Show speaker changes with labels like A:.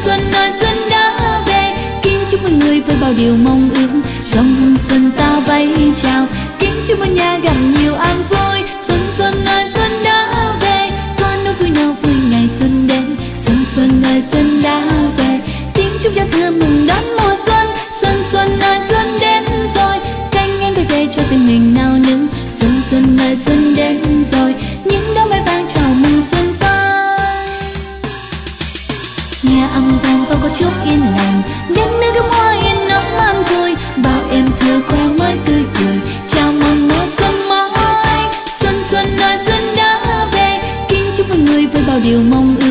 A: xuân ơi xuân đã về, kính chúc mọi người với bao điều mong ước. Dòng hương xuân ta bay chào, kính chúc mọi nhà gặp nhiều an vui. Xuân ơi xuân đã về, có nỗi vui nào vui ngày xuân đến. Xuân ơi xuân đã về, kính chúc giao thừa mừng đón mùa xuân. Xuân ơi xuân đến rồi, cánh em quay về cho tình mình nào nức. Xuân ơi xuân đến rồi, những đám mây vang chào mừng xuân tới. Nhà âm vang tôi có chút yên lành, những nơi đóa hoa yên nắng man vui. Bao em thơ khoe mới tươi cười, chào mừng mùa xuân mới. Xuân ơi xuân đã về, kính chúc mọi người với bao điều mong ước.